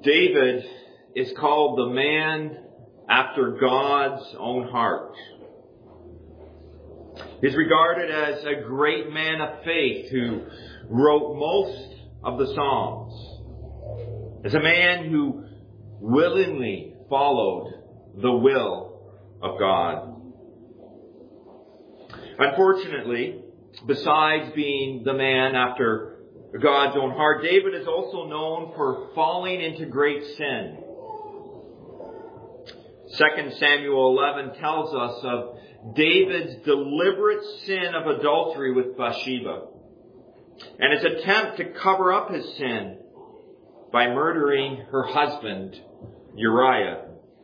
David is called the man after God's own heart. He's regarded as a great man of faith who wrote most of the Psalms. As a man who willingly followed the will of God. Unfortunately, besides being the man after God's own heart, David is also known for falling into great sin. 2 Samuel 11 tells us of David's deliberate sin of adultery with Bathsheba and his attempt to cover up his sin by murdering her husband, Uriah.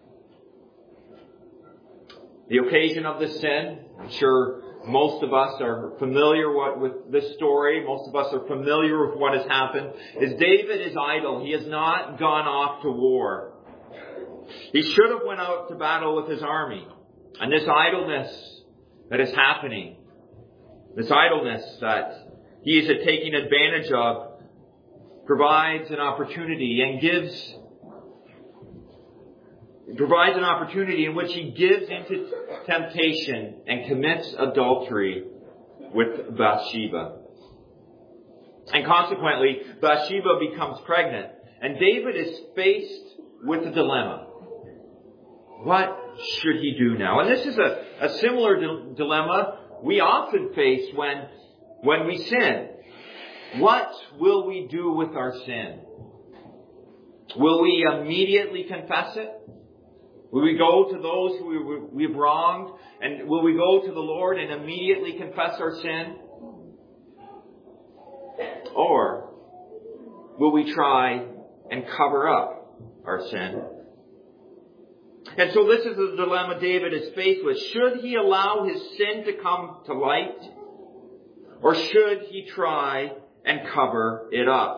The occasion of this sin, I'm sure most of us are familiar with this story. Most of us are familiar with what has happened. Is David is idle. He has not gone off to war. He should have went out to battle with his army. And this idleness that is happening, this idleness that he is taking advantage of, provides an opportunity in which he gives into temptation and commits adultery with Bathsheba. And consequently, Bathsheba becomes pregnant. And David is faced with a dilemma. What should he do now? And this is a similar dilemma we often face when we sin. What will we do with our sin? Will we immediately confess it? Will we go to those who we've wronged? And will we go to the Lord and immediately confess our sin? Or will we try and cover up our sin? And so this is the dilemma David is faced with. Should he allow his sin to come to light? Or should he try and cover it up?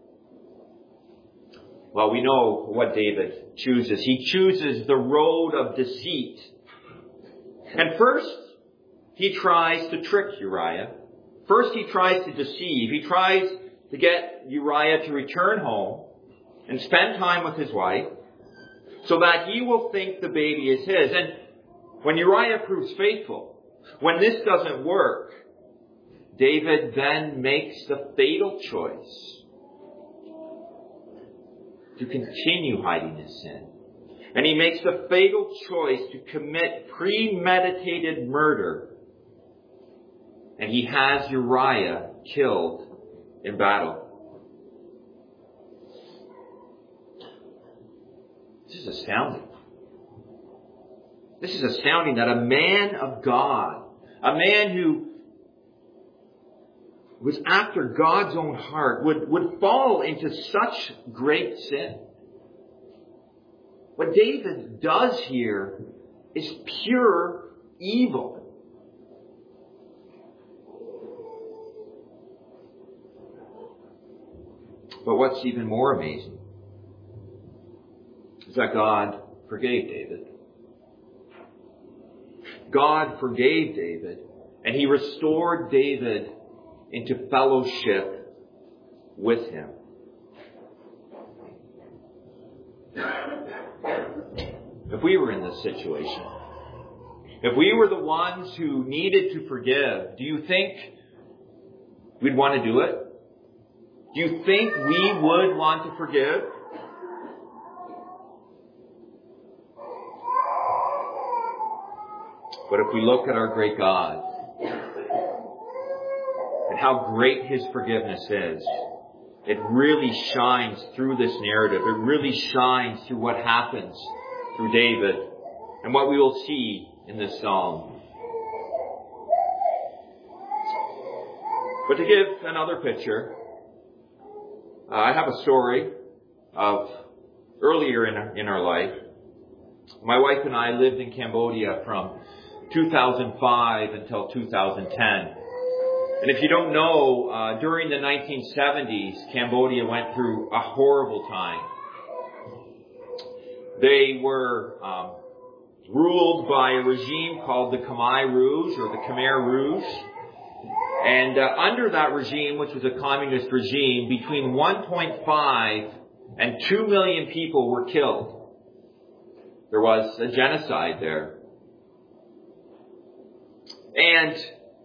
Well, we know what David chooses. He chooses the road of deceit. And first, he tries to trick Uriah. First, he tries to deceive. He tries to get Uriah to return home and spend time with his wife so that he will think the baby is his. And when Uriah proves faithful, when this doesn't work, David then makes the fatal choice to continue hiding his sin. And he makes the fatal choice to commit premeditated murder. And he has Uriah killed in battle. This is astounding. This is astounding that a man of God, a man who was after God's own heart, would fall into such great sin. What David does here is pure evil. But what's even more amazing is that God forgave David. God forgave David, and he restored David into fellowship with him. If we were in this situation, if we were the ones who needed to forgive, do you think we'd want to do it? Do you think we would want to forgive? But if we look at our great God, and how great his forgiveness is, it really shines through this narrative. It really shines through what happens through David and what we will see in this psalm. But to give another picture, I have a story of earlier in our life. My wife and I lived in Cambodia from 2005 until 2010. And if you don't know, during the 1970s, Cambodia went through a horrible time. They were ruled by a regime called the Khmer Rouge, or the Khmer Rouge. And under that regime, which was a communist regime, between 1.5 and 2 million people were killed. There was a genocide there. And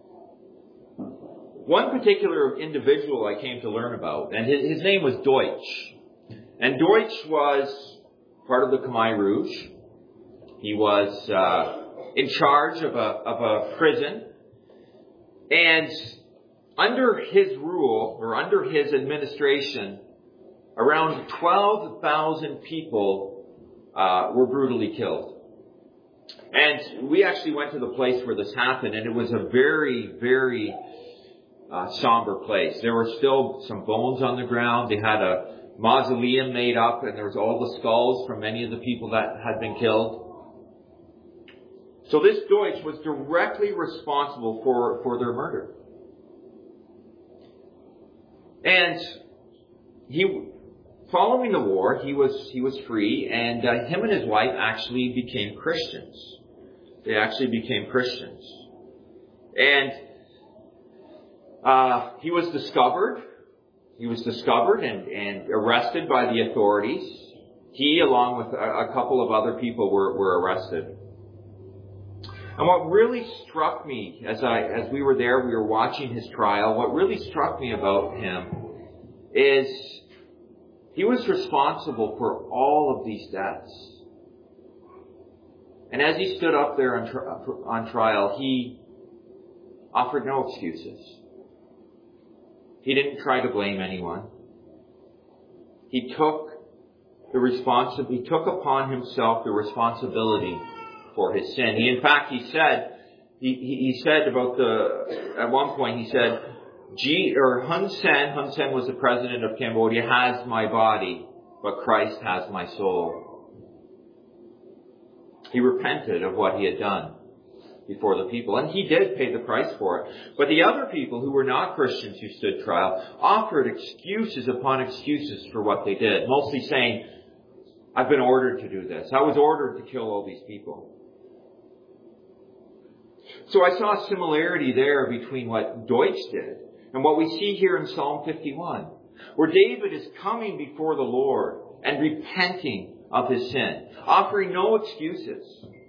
one particular individual I came to learn about, and his name was Deutsch. And Deutsch was part of the Khmer Rouge. He was in charge of a prison. And under his rule, or under his administration, around 12,000 people were brutally killed. And we actually went to the place where this happened, and it was a very, very somber place. There were still some bones on the ground. They had a mausoleum made up, and there was all the skulls from many of the people that had been killed. So this Deutsch was directly responsible for their murder. And following the war, he was free, and him and his wife actually became Christians. They actually became Christians. And he was discovered. He was discovered and arrested by the authorities. He, along with a couple of other people, were arrested. And what really struck me as we were there, we were watching his trial. What really struck me about him is he was responsible for all of these deaths. And as he stood up there on trial, he offered no excuses. He didn't try to blame anyone. He took upon himself the responsibility for his sin. He said at one point, he said, Hun Sen was the president of Cambodia, has my body, but Christ has my soul. He repented of what he had done before the people, and he did pay the price for it. But the other people who were not Christians who stood trial offered excuses upon excuses for what they did, mostly saying, I've been ordered to do this. I was ordered to kill all these people. So I saw a similarity there between what Deutsch did and what we see here in Psalm 51, where David is coming before the Lord and repenting of his sin, offering no excuses.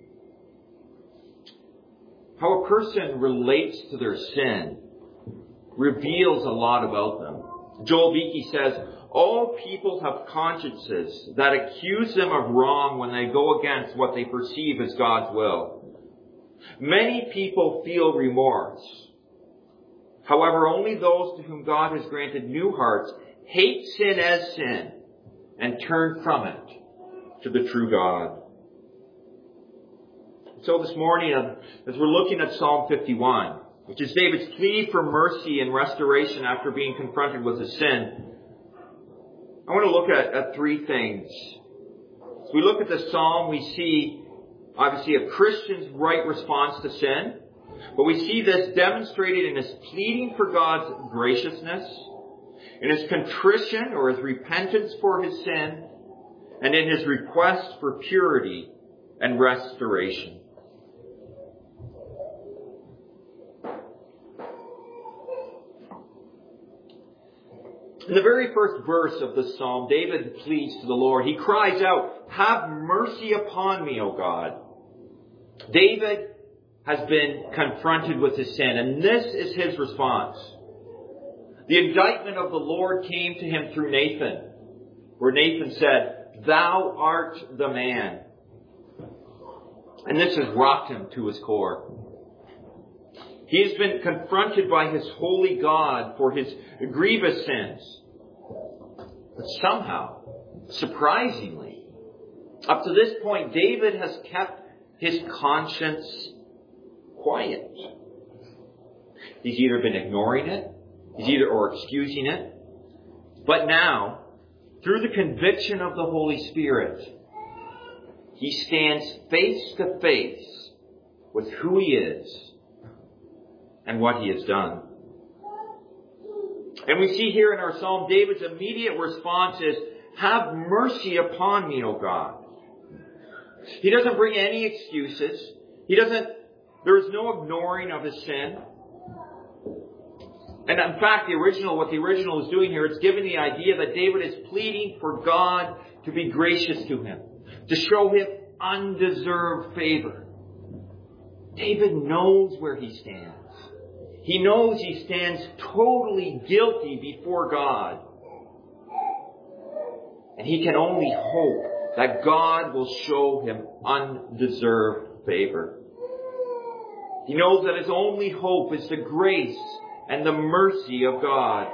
How a person relates to their sin reveals a lot about them. Joel Beakey says, all people have consciences that accuse them of wrong when they go against what they perceive as God's will. Many people feel remorse. However, only those to whom God has granted new hearts hate sin as sin and turn from it to the true God. So this morning, as we're looking at Psalm 51, which is David's plea for mercy and restoration after being confronted with his sin, I want to look at three things. As we look at the Psalm, we see obviously a Christian's right response to sin, but we see this demonstrated in his pleading for God's graciousness, in his contrition or his repentance for his sin, and in his request for purity and restoration. In the very first verse of the psalm, David pleads to the Lord. He cries out, "Have mercy upon me, O God." David has been confronted with his sin, and this is his response. The indictment of the Lord came to him through Nathan, where Nathan said, "Thou art the man." And this has rocked him to his core. He has been confronted by his holy God for his grievous sins. But somehow, surprisingly, up to this point, David has kept his conscience quiet. He's either been ignoring it, or excusing it. But now, through the conviction of the Holy Spirit, he stands face to face with who he is and what he has done. And we see here in our psalm, David's immediate response is, "Have mercy upon me, O God." He doesn't bring any excuses. There is no ignoring of his sin. And in fact, what the original is doing here, it's giving the idea that David is pleading for God to be gracious to him, to show him undeserved favor. David knows where he stands. He knows he stands totally guilty before God. And he can only hope that God will show him undeserved favor. He knows that his only hope is the grace and the mercy of God.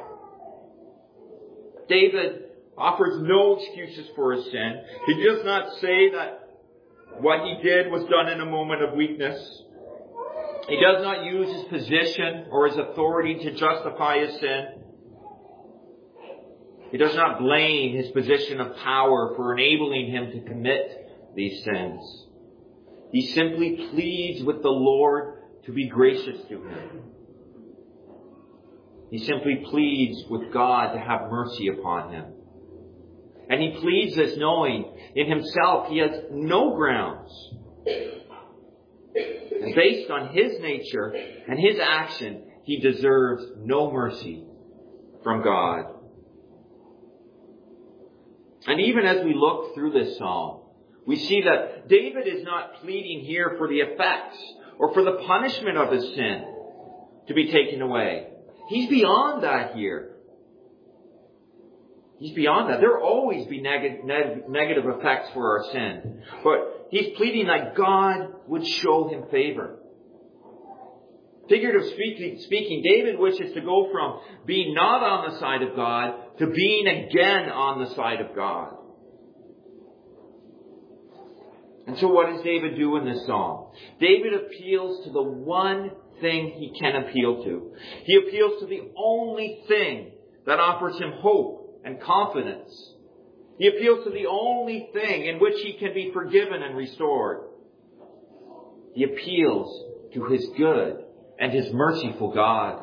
David offers no excuses for his sin. He does not say that what he did was done in a moment of weakness. He does not use his position or his authority to justify his sin. He does not blame his position of power for enabling him to commit these sins. He simply pleads with the Lord to be gracious to him. He simply pleads with God to have mercy upon him. And he pleads this knowing in himself he has no grounds. And based on his nature and his action, he deserves no mercy from God. And even as we look through this psalm, we see that David is not pleading here for the effects or for the punishment of his sin to be taken away. He's beyond that here. He's beyond that. There will always be negative effects for our sin. But he's pleading that God would show him favor. Figuratively speaking, David wishes to go from being not on the side of God to being again on the side of God. And so what does David do in this psalm? David appeals to the one thing he can appeal to. He appeals to the only thing that offers him hope and confidence. He appeals to the only thing in which he can be forgiven and restored. He appeals to his good and his merciful God.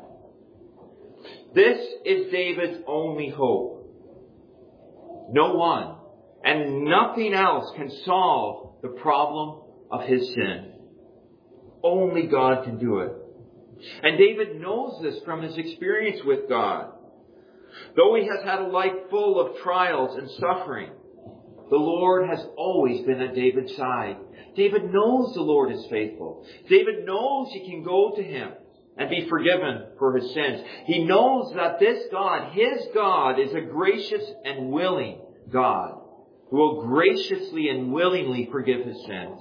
This is David's only hope. No one and nothing else can solve the problem of his sin. Only God can do it. And David knows this from his experience with God. Though he has had a life full of trials and suffering, the Lord has always been at David's side. David knows the Lord is faithful. David knows he can go to him and be forgiven for his sins. He knows that this God, his God, is a gracious and willing God who will graciously and willingly forgive his sins.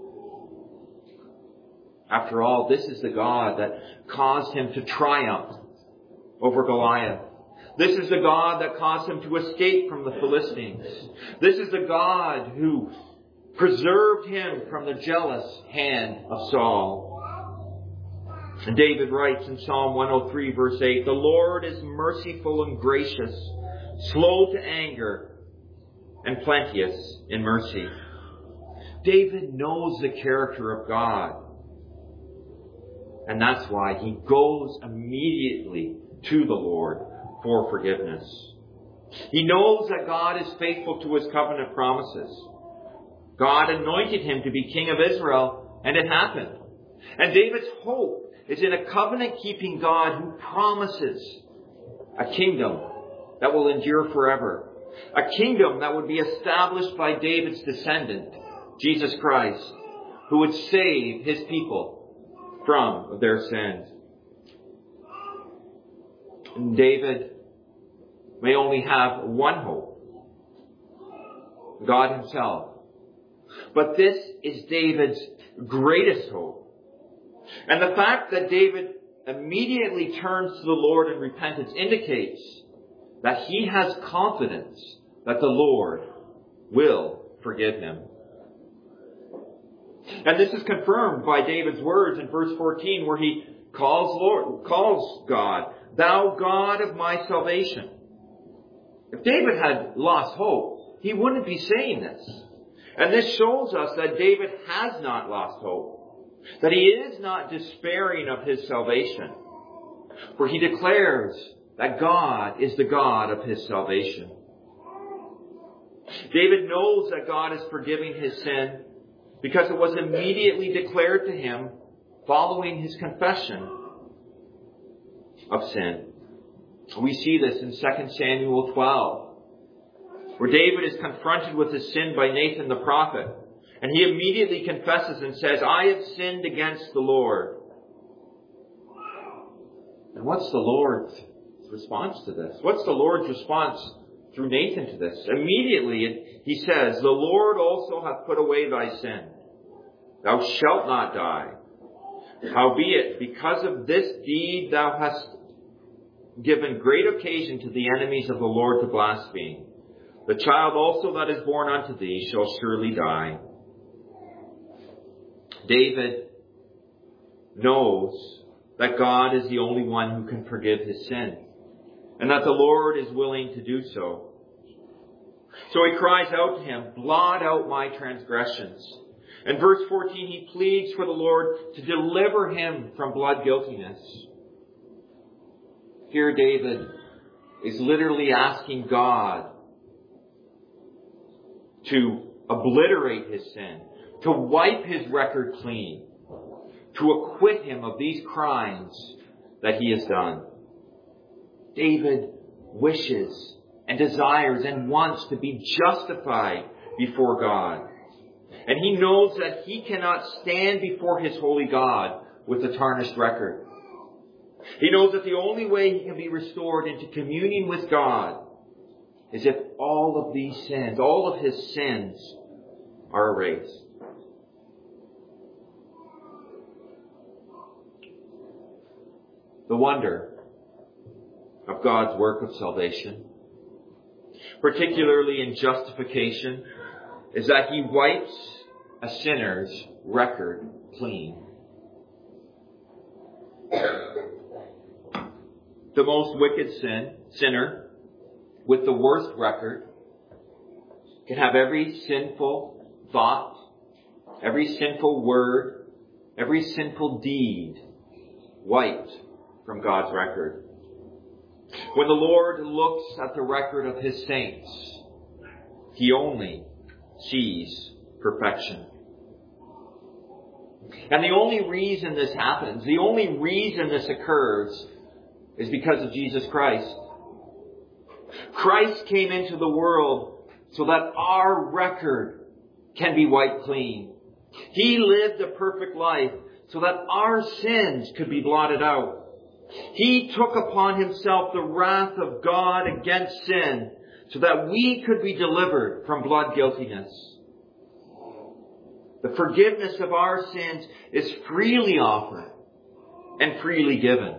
After all, this is the God that caused him to triumph over Goliath. This is the God that caused him to escape from the Philistines. This is the God who preserved him from the jealous hand of Saul. And David writes in Psalm 103 verse 8, "The Lord is merciful and gracious, slow to anger, and plenteous in mercy." David knows the character of God. And that's why he goes immediately to the Lord for forgiveness. He knows that God is faithful to his covenant promises. God anointed him to be king of Israel, and it happened. And David's hope is in a covenant-keeping God who promises a kingdom that will endure forever. A kingdom that would be established by David's descendant, Jesus Christ, who would save his people from their sins. And David may only have one hope, God himself. But this is David's greatest hope. And the fact that David immediately turns to the Lord in repentance indicates that he has confidence that the Lord will forgive him. And this is confirmed by David's words in verse 14 where he calls God, "Thou God of my salvation." If David had lost hope, he wouldn't be saying this. And this shows us that David has not lost hope, that he is not despairing of his salvation. For he declares that God is the God of his salvation. David knows that God is forgiving his sin because it was immediately declared to him following his confession. of sin. We see this in 2 Samuel 12, where David is confronted with his sin by Nathan the prophet. And he immediately confesses and says, I have sinned against the Lord. And what's the Lord's response to this? What's the Lord's response through Nathan to this? Immediately he says, the Lord also hath put away thy sin. Thou shalt not die. Howbeit, because of this deed thou hast given great occasion to the enemies of the Lord to blaspheme. The child also that is born unto thee shall surely die. David knows that God is the only one who can forgive his sin, and that the Lord is willing to do so. So he cries out to him, blot out my transgressions. In verse 14, he pleads for the Lord to deliver him from blood guiltiness. Here David is literally asking God to obliterate his sin, to wipe his record clean, to acquit him of these crimes that he has done. David wishes and desires and wants to be justified before God. And he knows that he cannot stand before his holy God with a tarnished record. He knows that the only way he can be restored into communion with God is if all of these sins, all of his sins, are erased. The wonder of God's work of salvation, particularly in justification, is that he wipes a sinner's record clean. The most wicked sinner with the worst record can have every sinful thought, every sinful word, every sinful deed wiped from God's record. When the Lord looks at the record of his saints, he only sees perfection. And the only reason this happens, the only reason this occurs, is because of Jesus Christ. Christ came into the world so that our record can be wiped clean. He lived a perfect life so that our sins could be blotted out. He took upon himself the wrath of God against sin so that we could be delivered from blood guiltiness. The forgiveness of our sins is freely offered and freely given.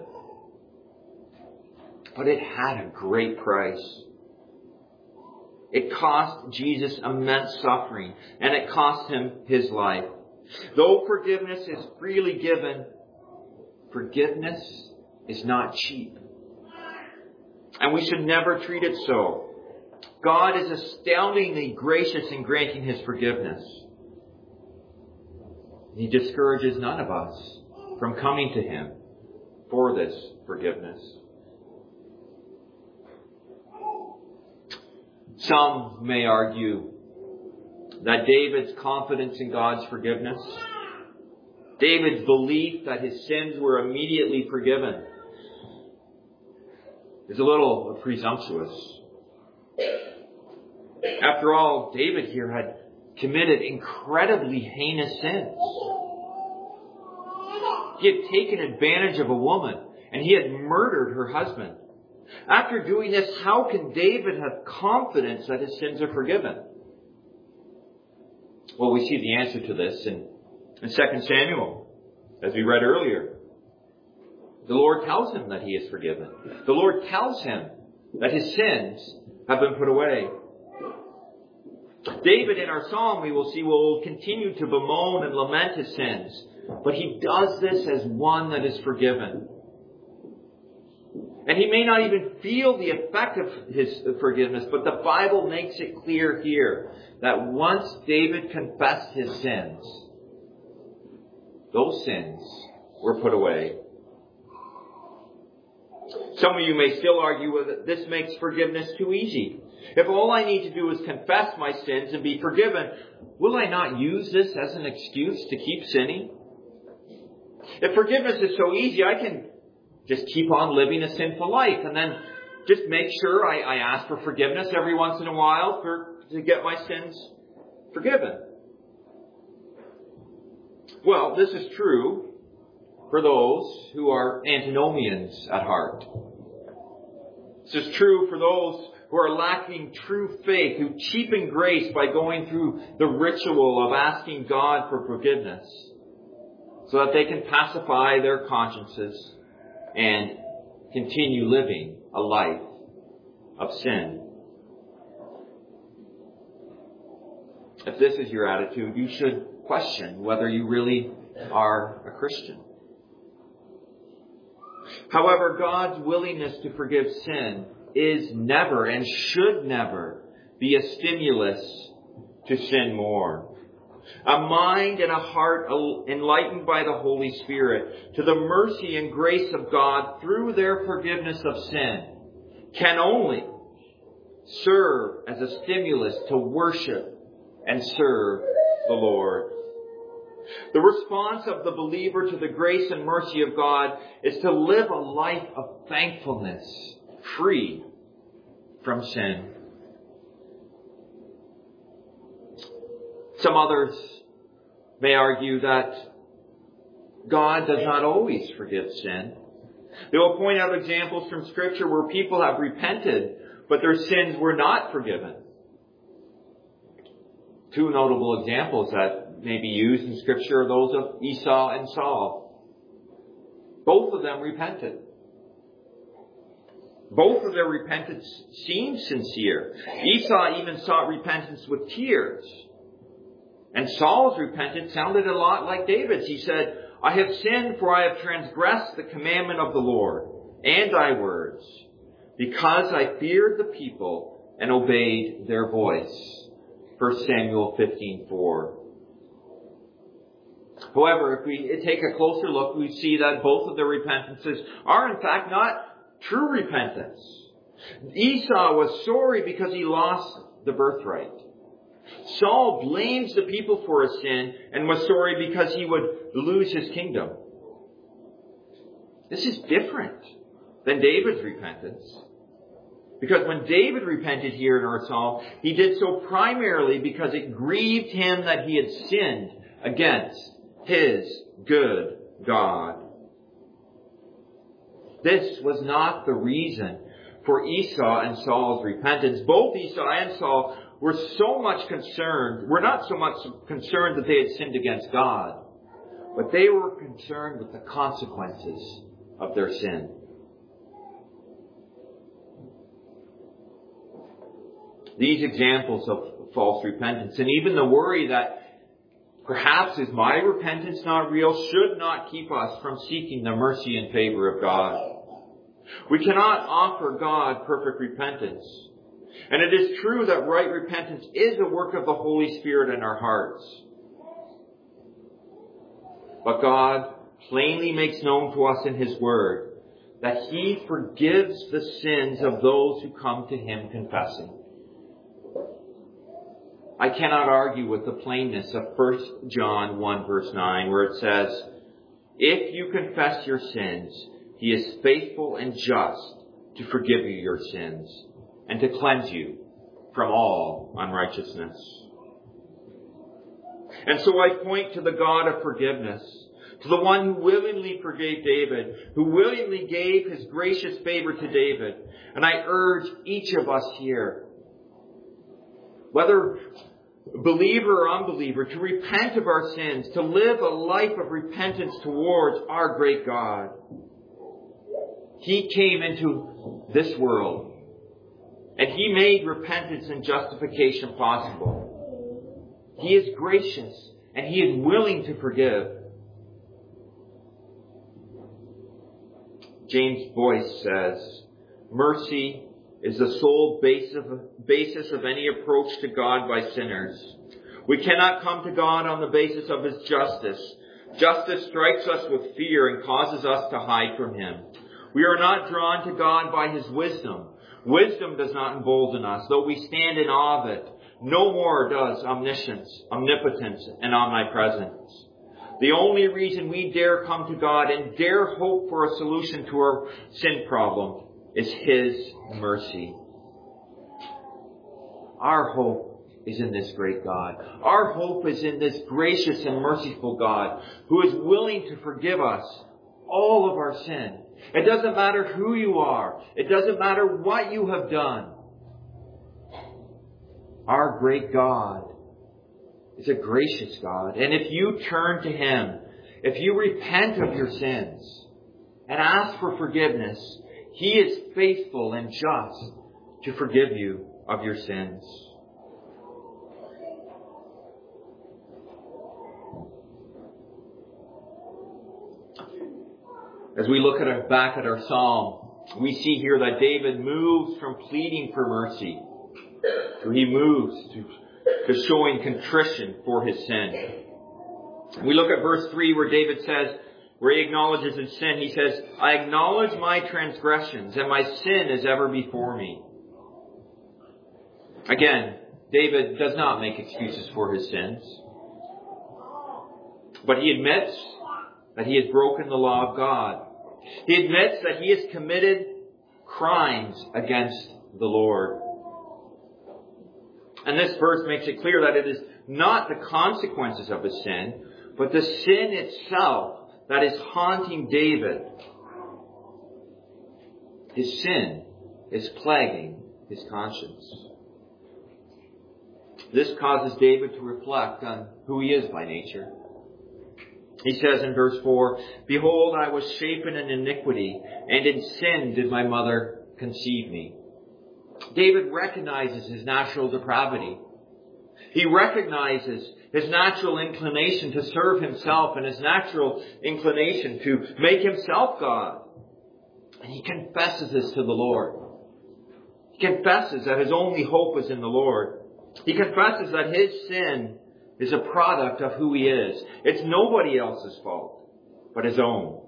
But it had a great price. It cost Jesus immense suffering, and it cost him his life. Though forgiveness is freely given, forgiveness is not cheap. And we should never treat it so. God is astoundingly gracious in granting his forgiveness. He discourages none of us from coming to him for this forgiveness. Some may argue that David's confidence in God's forgiveness, David's belief that his sins were immediately forgiven, is a little presumptuous. After all, David here had committed incredibly heinous sins. He had taken advantage of a woman, and he had murdered her husband. After doing this, how can David have confidence that his sins are forgiven? Well, we see the answer to this in 2 Samuel, as we read earlier. The Lord tells him that he is forgiven. The Lord tells him that his sins have been put away. David, in our psalm, we will see, will continue to bemoan and lament his sins. But he does this as one that is forgiven. And he may not even feel the effect of his forgiveness, but the Bible makes it clear here that once David confessed his sins, those sins were put away. Some of you may still argue that this makes forgiveness too easy. If all I need to do is confess my sins and be forgiven, will I not use this as an excuse to keep sinning? If forgiveness is so easy, I can just keep on living a sinful life and then just make sure I ask for forgiveness every once in a while to get my sins forgiven. Well, this is true for those who are antinomians at heart. This is true for those who are lacking true faith, who cheapen grace by going through the ritual of asking God for forgiveness so that they can pacify their consciences and continue living a life of sin. If this is your attitude, you should question whether you really are a Christian. However, God's willingness to forgive sin is never and should never be a stimulus to sin more. A mind and a heart enlightened by the Holy Spirit to the mercy and grace of God through their forgiveness of sin can only serve as a stimulus to worship and serve the Lord. The response of the believer to the grace and mercy of God is to live a life of thankfulness, free from sin. Some others may argue that God does not always forgive sin. They will point out examples from Scripture where people have repented, but their sins were not forgiven. Two notable examples that may be used in Scripture are those of Esau and Saul. Both of them repented. Both of their repentance seemed sincere. Esau even sought repentance with tears. And Saul's repentance sounded a lot like David's. He said, I have sinned, for I have transgressed the commandment of the Lord and thy words, because I feared the people and obeyed their voice. 1 Samuel 15:4. However, if we take a closer look, we see that both of their repentances are in fact not true repentance. Esau was sorry because he lost the birthright. Saul blames the people for his sin and was sorry because he would lose his kingdom. This is different than David's repentance. Because when David repented here in our psalm, he did so primarily because it grieved him that he had sinned against his good God. This was not the reason for Esau and Saul's repentance. Both Esau and Saul were not so much concerned that they had sinned against God, but they were concerned with the consequences of their sin. These examples of false repentance and even the worry that perhaps is my repentance not real should not keep us from seeking the mercy and favor of God. We cannot offer God perfect repentance. And it is true that right repentance is a work of the Holy Spirit in our hearts. But God plainly makes known to us in His Word that He forgives the sins of those who come to Him confessing. I cannot argue with the plainness of 1 John 1 verse 9 where it says, if you confess your sins, He is faithful and just to forgive you your sins and to cleanse you from all unrighteousness. And so I point to the God of forgiveness, to the one who willingly forgave David, who willingly gave His gracious favor to David. And I urge each of us here, whether believer or unbeliever, to repent of our sins, to live a life of repentance towards our great God. He came into this world and He made repentance and justification possible. He is gracious and He is willing to forgive. James Boyce says, mercy is the sole basis of any approach to God by sinners. We cannot come to God on the basis of His justice. Justice strikes us with fear and causes us to hide from Him. We are not drawn to God by His wisdom. Wisdom does not embolden us, though we stand in awe of it. No more does omniscience, omnipotence, and omnipresence. The only reason we dare come to God and dare hope for a solution to our sin problem is His mercy. Our hope is in this great God. Our hope is in this gracious and merciful God who is willing to forgive us all of our sin. It doesn't matter who you are. It doesn't matter what you have done. Our great God is a gracious God. And if you turn to Him, if you repent of your sins and ask for forgiveness, He is faithful and just to forgive you of your sins. As we look back at our psalm, we see here that David moves from pleading for mercy to he moves to showing contrition for his sin. We look at verse 3 where David says, where he acknowledges his sin, he says, I acknowledge my transgressions and my sin is ever before me. Again, David does not make excuses for his sins, but he admits that he has broken the law of God. He admits that he has committed crimes against the Lord. And this verse makes it clear that it is not the consequences of his sin, but the sin itself that is haunting David. His sin is plaguing his conscience. This causes David to reflect on who he is by nature. He says in verse 4, Behold, I was shapen in iniquity, and in sin did my mother conceive me. David recognizes his natural depravity. He recognizes his natural inclination to serve himself and his natural inclination to make himself God. And he confesses this to the Lord. He confesses that his only hope is in the Lord. He confesses that his sin is a product of who he is. It's nobody else's fault, but his own.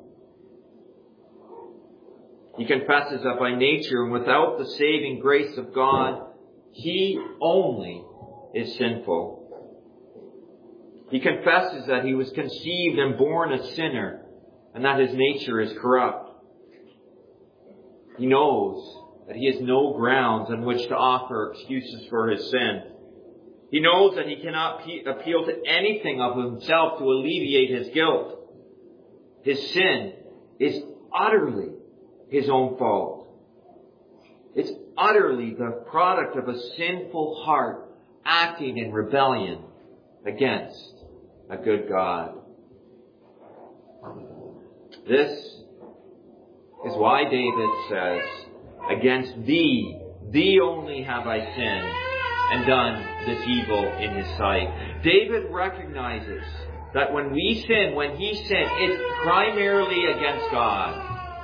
He confesses that by nature and without the saving grace of God, he only is sinful. He confesses that he was conceived and born a sinner and that his nature is corrupt. He knows that he has no grounds on which to offer excuses for his sin. He knows that he cannot appeal to anything of himself to alleviate his guilt. His sin is utterly his own fault. It's utterly the product of a sinful heart acting in rebellion against a good God. This is why David says, Against thee only have I sinned and done this evil in his sight. David recognizes that when we sin, when he sinned, it's primarily against God.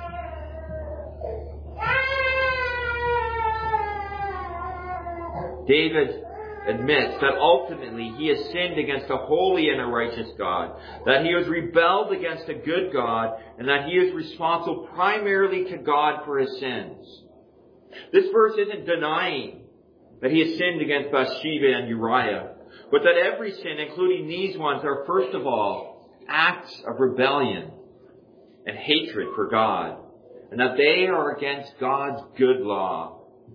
David admits that ultimately he has sinned against a holy and a righteous God, that he has rebelled against a good God, and that he is responsible primarily to God for his sins. This verse isn't denying that he has sinned against Bathsheba and Uriah, but that every sin, including these ones, are first of all acts of rebellion and hatred for God, and that they are against God's good law.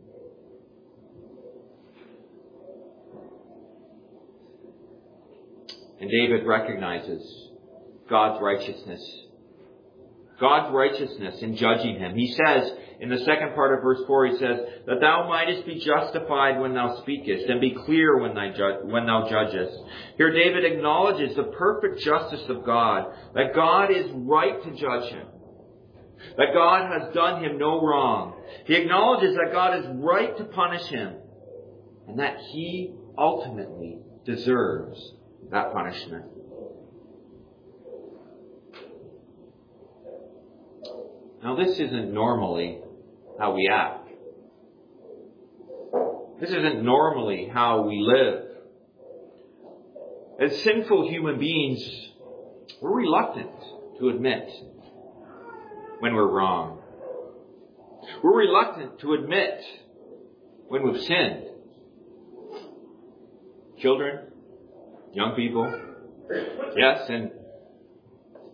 And David recognizes God's righteousness. God's righteousness in judging him. He says, in the second part of verse 4, he says, that thou mightest be justified when thou speakest, and be clear when thou judgest. Here David acknowledges the perfect justice of God, that God is right to judge him, that God has done him no wrong. He acknowledges that God is right to punish him, and that he ultimately deserves that punishment. Now, this isn't normally how we act. This isn't normally how we live. As sinful human beings, we're reluctant to admit when we're wrong. We're reluctant to admit when we've sinned. Children, young people, yes, and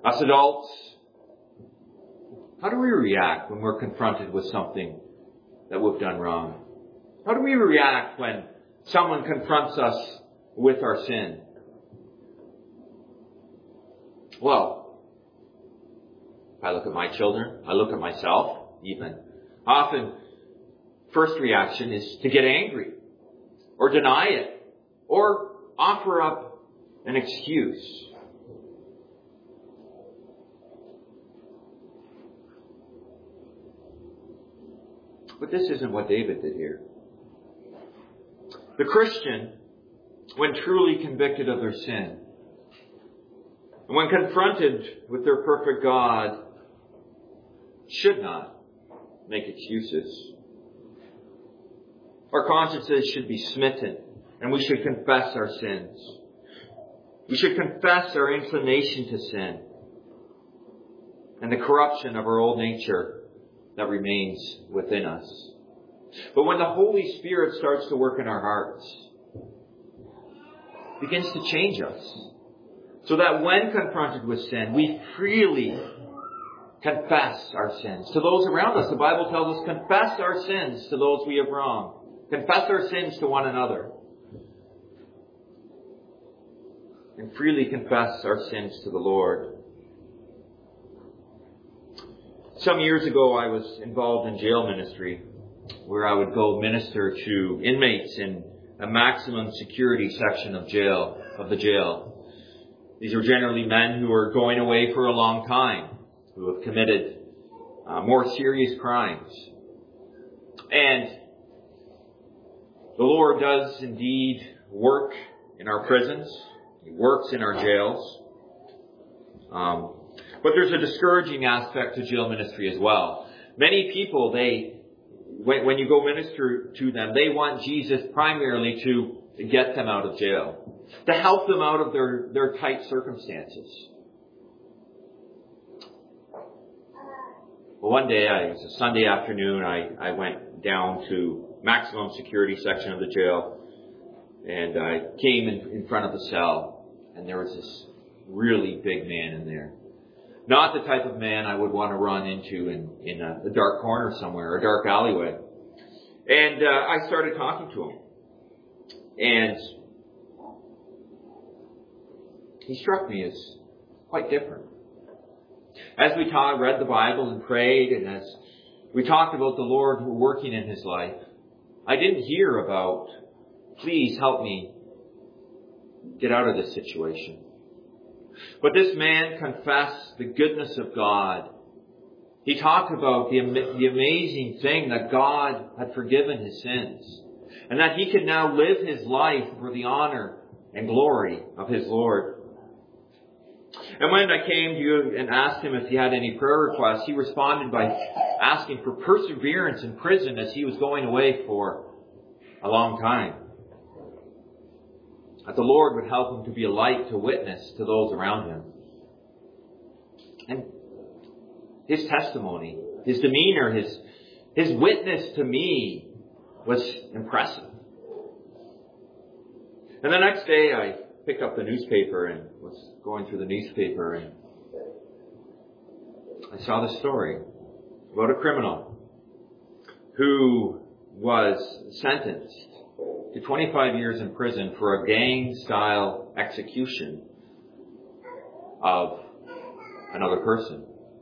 Us adults, how do we react when we're confronted with something that we've done wrong? How do we react when someone confronts us with our sin? Well, if I look at my children, I look at myself even, often first reaction is to get angry or deny it or offer up an excuse. But this isn't what David did here. The Christian, when truly convicted of their sin, and when confronted with their perfect God, should not make excuses. Our consciences should be smitten, and we should confess our sins. We should confess our inclination to sin and the corruption of our old nature that remains within us. But when the Holy Spirit starts to work in our hearts, it begins to change us, so that when confronted with sin, we freely confess our sins to those around us. The Bible tells us, confess our sins to those we have wronged. Confess our sins to one another. And freely confess our sins to the Lord. Some years ago, I was involved in jail ministry, where I would go minister to inmates in a maximum security section of the jail. These are generally men who are going away for a long time, who have committed more serious crimes. And the Lord does indeed work in our prisons. He works in our jails. But there's a discouraging aspect to jail ministry as well. Many people, when you go minister to them, they want Jesus primarily to get them out of jail, to help them out of their tight circumstances. Well, one day, it was a Sunday afternoon, I went down to maximum security section of the jail, and I came in front of the cell, and there was this really big man in there. Not the type of man I would want to run into in a dark corner somewhere, a dark alleyway. And I started talking to him. And he struck me as quite different. As we read the Bible and prayed, and as we talked about the Lord working in his life, I didn't hear about, please help me get out of this situation. But this man confessed the goodness of God. He talked about the amazing thing that God had forgiven his sins, and that he could now live his life for the honor and glory of his Lord. And when I came to you and asked him if he had any prayer requests, he responded by asking for perseverance in prison, as he was going away for a long time. That the Lord would help him to be a light to witness to those around him. And his testimony, his demeanor, his witness to me was impressive. And the next day I picked up the newspaper and was going through the newspaper, and I saw the story about a criminal who was sentenced to 25 years in prison for a gang-style execution of another person.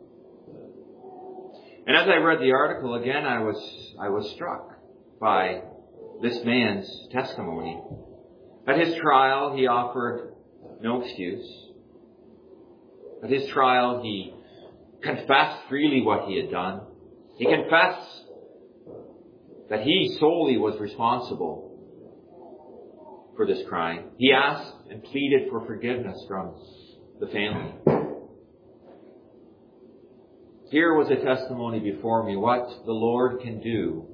And as I read the article again, I was struck by this man's testimony. At his trial, he offered no excuse. At his trial, he confessed freely what he had done. He confessed that he solely was responsible for this crime. He asked and pleaded for forgiveness from the family. Here was a testimony before me what the Lord can do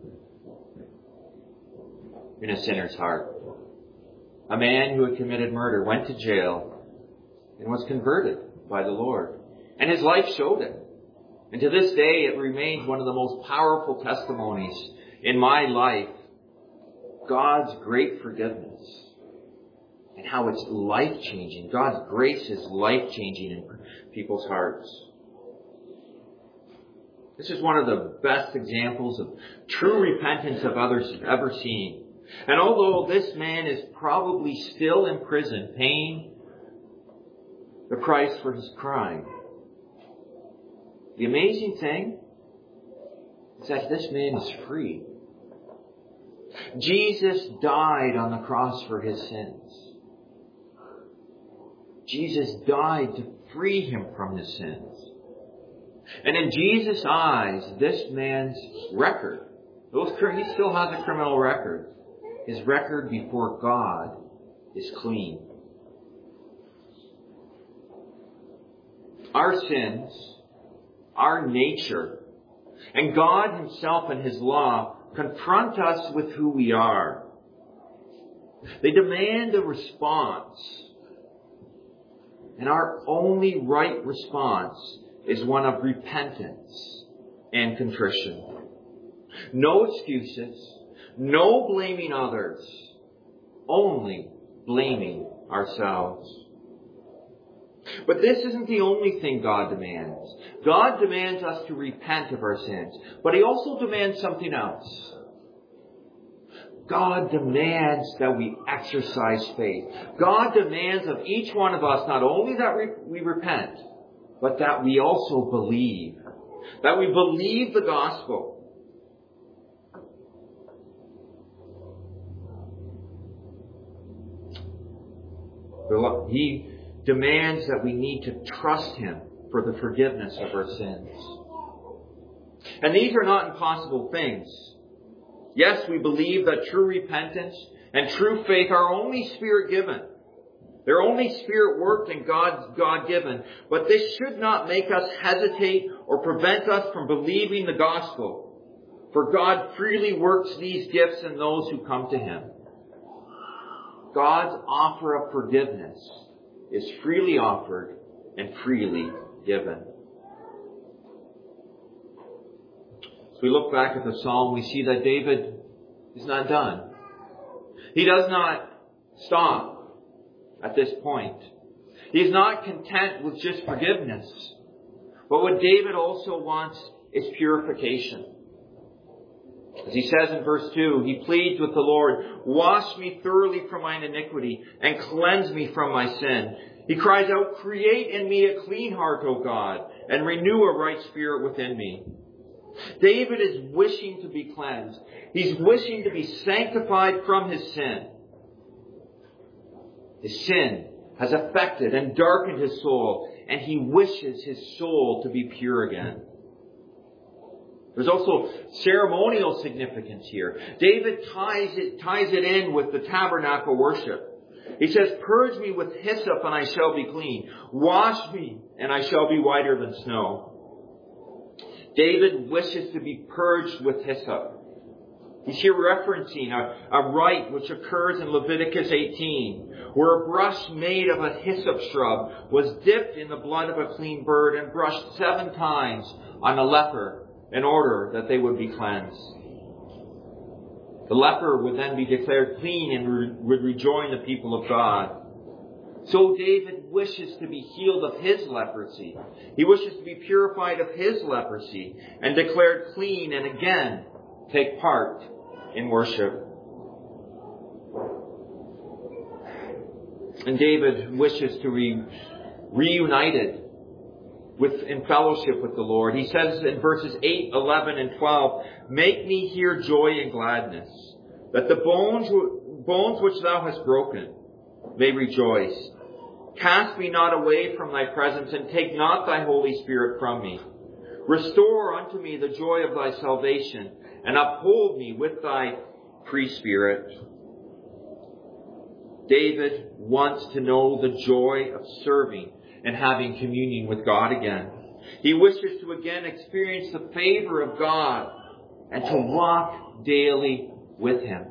in a sinner's heart. A man who had committed murder went to jail and was converted by the Lord. And his life showed it. And to this day, it remains one of the most powerful testimonies in my life. God's great forgiveness and how it's life-changing. God's grace is life-changing in people's hearts. This is one of the best examples of true repentance of others ever seen. And although this man is probably still in prison, paying the price for his crime, the amazing thing is that this man is free. Jesus died on the cross for his sins. Jesus died to free him from his sins. And in Jesus' eyes, this man's record, he still has a criminal record. His record before God is clean. Our sins, our nature, and God Himself and His law confront us with who we are. They demand a response. And our only right response is one of repentance and contrition. No excuses, no blaming others, only blaming ourselves. But this isn't the only thing God demands. God demands us to repent of our sins, but He also demands something else. God demands that we exercise faith. God demands of each one of us not only that we repent, but that we also believe. That we believe the gospel. He demands that we need to trust Him for the forgiveness of our sins. And these are not impossible things. Yes, we believe that true repentance and true faith are only Spirit-given. They're only Spirit-worked and God-given. But this should not make us hesitate or prevent us from believing the gospel. For God freely works these gifts in those who come to Him. God's offer of forgiveness is freely offered and freely given. As we look back at the psalm, we see that David is not done. He does not stop at this point. He is not content with just forgiveness. But what David also wants is purification. As he says in verse 2, he pleads with the Lord, "Wash me thoroughly from mine iniquity and cleanse me from my sin." He cries out, "Create in me a clean heart, O God, and renew a right spirit within me." David is wishing to be cleansed. He's wishing to be sanctified from his sin. His sin has affected and darkened his soul, and he wishes his soul to be pure again. There's also ceremonial significance here. David ties it in with the tabernacle worship. He says, "Purge me with hyssop and I shall be clean. Wash me and I shall be whiter than snow." David wishes to be purged with hyssop. He's here referencing a rite which occurs in Leviticus 18, where a brush made of a hyssop shrub was dipped in the blood of a clean bird and brushed 7 times on a leper in order that they would be cleansed. The leper would then be declared clean and would rejoin the people of God. So David wishes to be healed of his leprosy. He wishes to be purified of his leprosy and declared clean and again take part in worship. And David wishes to be reunited in fellowship with the Lord. He says in verses 8, 11, and 12, "Make me hear joy and gladness, that the bones which thou hast broken may rejoice. Cast me not away from thy presence, and take not thy Holy Spirit from me. Restore unto me the joy of thy salvation, and uphold me with thy free spirit." David wants to know the joy of serving and having communion with God again. He wishes to again experience the favor of God and to walk daily with Him.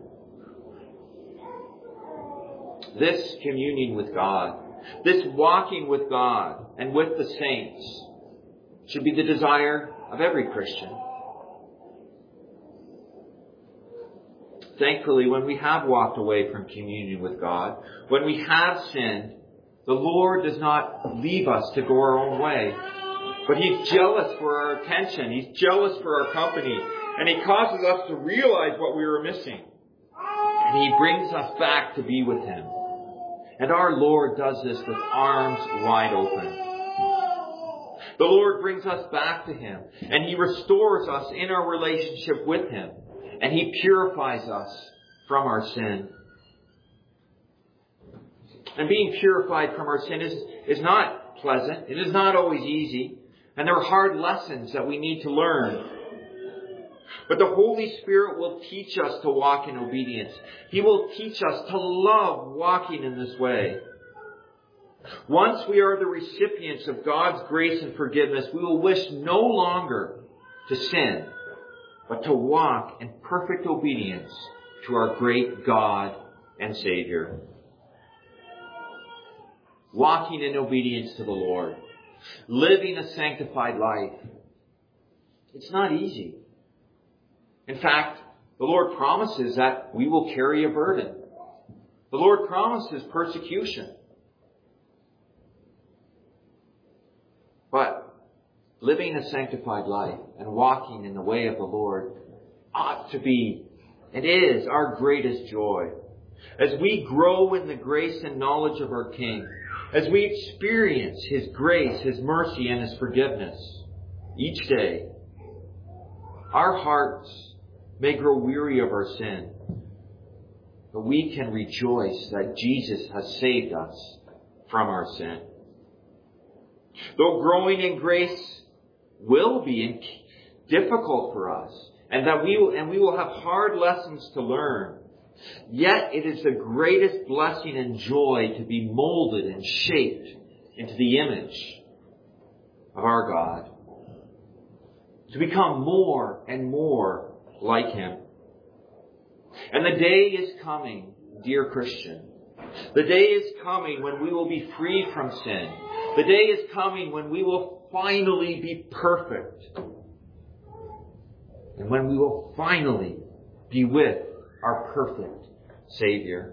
This communion with God, this walking with God and with the saints, should be the desire of every Christian. Thankfully, when we have walked away from communion with God, when we have sinned, the Lord does not leave us to go our own way. But He's jealous for our attention. He's jealous for our company. And He causes us to realize what we were missing. And He brings us back to be with Him. And our Lord does this with arms wide open. The Lord brings us back to Him. And He restores us in our relationship with Him. And He purifies us from our sin. And being purified from our sin is not pleasant. It is not always easy. And there are hard lessons that we need to learn. But the Holy Spirit will teach us to walk in obedience. He will teach us to love walking in this way. Once we are the recipients of God's grace and forgiveness, we will wish no longer to sin, but to walk in perfect obedience to our great God and Savior. Walking in obedience to the Lord. Living a sanctified life. It's not easy. In fact, the Lord promises that we will carry a burden. The Lord promises persecution. But living a sanctified life and walking in the way of the Lord ought to be, and is, our greatest joy. As we grow in the grace and knowledge of our King, as we experience His grace, His mercy, and His forgiveness each day, our hearts may grow weary of our sin, but we can rejoice that Jesus has saved us from our sin. Though growing in grace will be difficult for us, and we will have hard lessons to learn, yet it is the greatest blessing and joy to be molded and shaped into the image of our God. To become more and more like Him. And the day is coming, dear Christian. The day is coming when we will be free from sin. The day is coming when we will finally be perfect. And when we will finally be with our perfect Savior.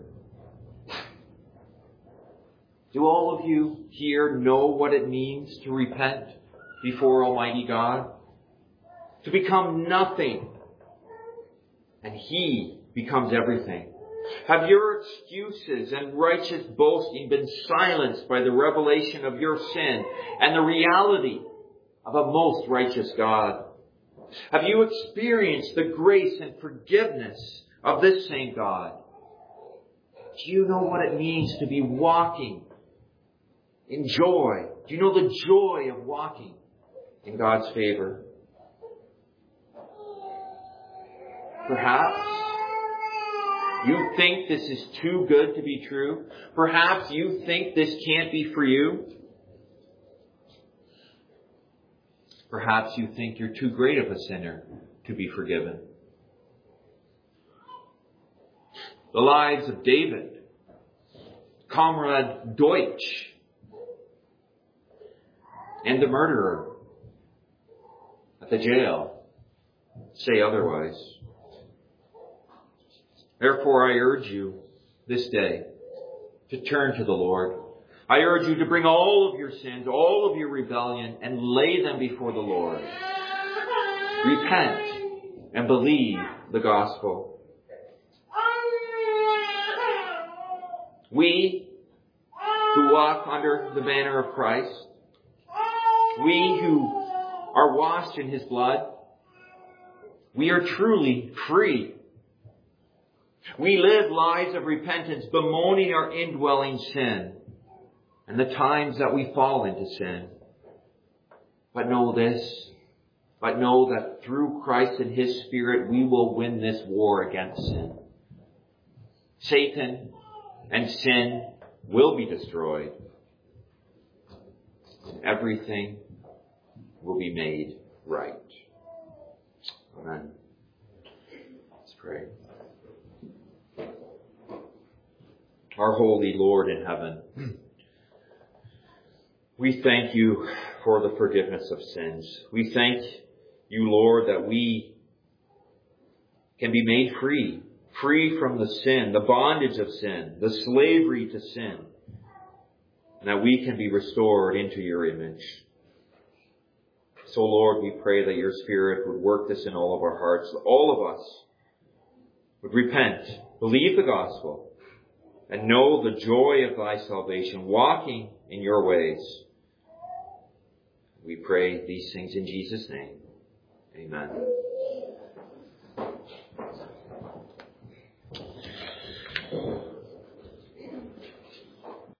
Do all of you here know what it means to repent before Almighty God? To become nothing, and He becomes everything. Have your excuses and righteous boasting been silenced by the revelation of your sin and the reality of a most righteous God? Have you experienced the grace and forgiveness of this same God? Do you know what it means to be walking in joy? Do you know the joy of walking in God's favor? Perhaps you think this is too good to be true. Perhaps you think this can't be for you. Perhaps you think you're too great of a sinner to be forgiven. The lives of David, Comrade Deutsch, and the murderer at the jail say otherwise. Therefore, I urge you this day to turn to the Lord. I urge you to bring all of your sins, all of your rebellion, and lay them before the Lord. Repent and believe the gospel. We who walk under the banner of Christ, we who are washed in His blood, we are truly free. We live lives of repentance, bemoaning our indwelling sin and the times that we fall into sin. But know that through Christ and His Spirit, we will win this war against sin. Satan and sin will be destroyed. And everything will be made right. Amen. Let's pray. Our holy Lord in heaven, we thank you for the forgiveness of sins. We thank you, Lord, that we can be made free free from the sin, the bondage of sin, the slavery to sin, and that we can be restored into your image. So, Lord, we pray that your Spirit would work this in all of our hearts. All of us would repent, believe the gospel, and know the joy of thy salvation, walking in your ways. We pray these things in Jesus' name. Amen.